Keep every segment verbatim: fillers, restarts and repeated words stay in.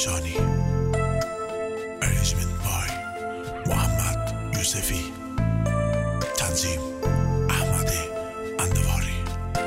نشانی. ارنجمنت بای محمد یوسفی. تنظیم احمد اندواری.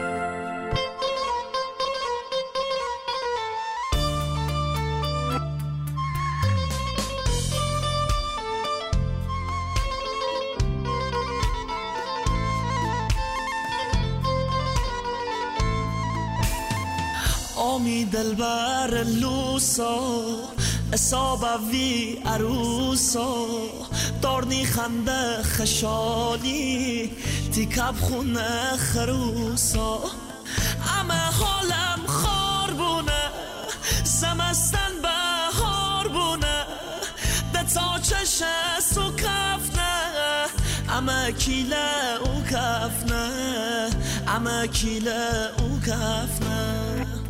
آمی دلبر لوسا اصابه وی عروسا دارنی خنده خشالی تیکب خونه خروسا اما حالم خار بونه زمستن بهار بونه ده تا چشه سو کفنه اما کیله او کفنه اما کیله او کفنه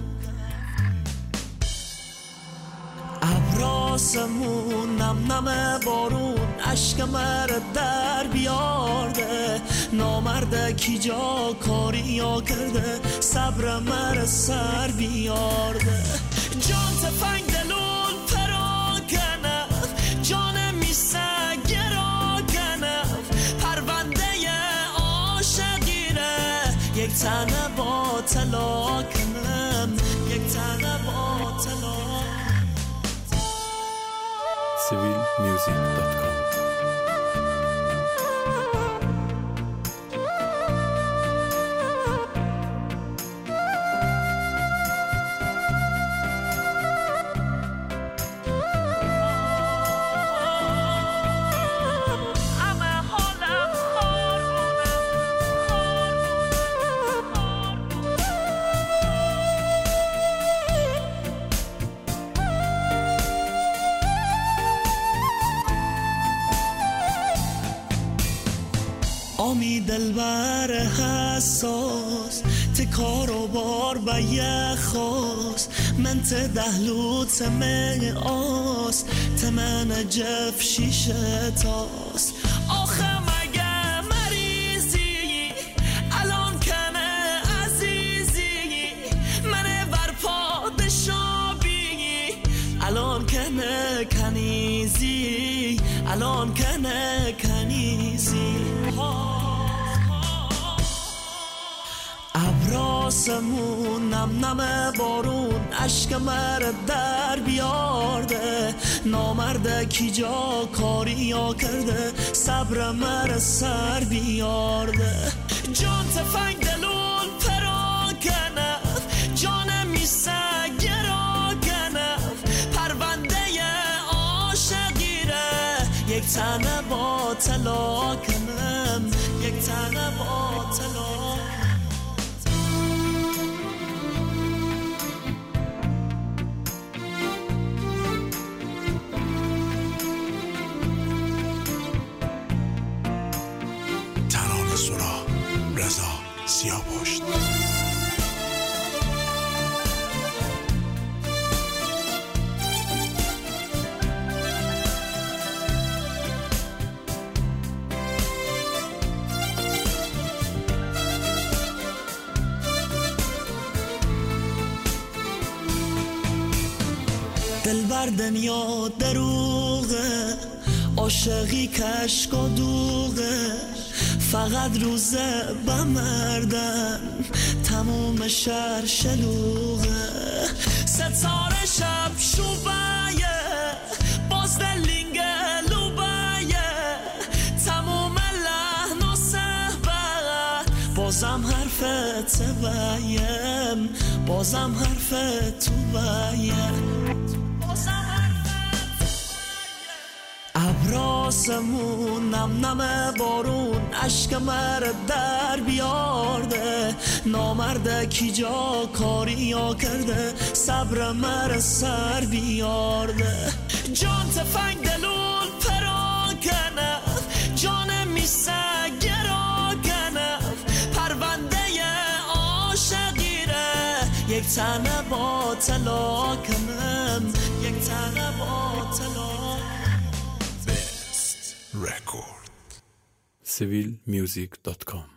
ابراسمون نم نم بارون عشق مر در بیارده نامرده کی جا کاری یا کرده صبر مر سر بیارده جان تفنگ دلون پراکنه جان میسه گراکنه پرونده عاشقیره یک تنه با طلا کنم یک تنه با طلا. سیویل میوزیک دات کام. آمی دلبر حساس تکار و بار به یخاس من ته دهلو تمه آس تمن جف شیشه تاس آخه مگه مریضی الان کنه عزیزی منه بر پادشابی الان کنه کنیزی الان کنه کنیزی ابراسمون نم نم بارون عشق مر در بیارده نامرده کی جا کاری یا کرده صبر مر سر بیارده جان تفنگ دلون پراکنه جان میسه گراکنه پرونده عاشقیره یک تنه با طلا کنم یک تنه با طلا. ترانه سرا رضا سیاه‌پشت. دل بر دنیا دروغه عاشقی کشک و دوغه فقط روزه بمردن تموم شهر شلوغه ستاره شب شوبایه باز دلینگه لوبایه تموم لحن و صحبه بازم حرف تبایم بازم حرف تو بایم ابراسمون نم نم بارون عشق مر در بیارده نامرده کی جا کاری یا کرده صبر مر سر بیارده جان تفنگ دلون پراکنه جان میسه گراکنه پرونده عاشقیره یک تنه با طلا کنم یک تنه با طلا. Record. سیویل میوزیک دات کام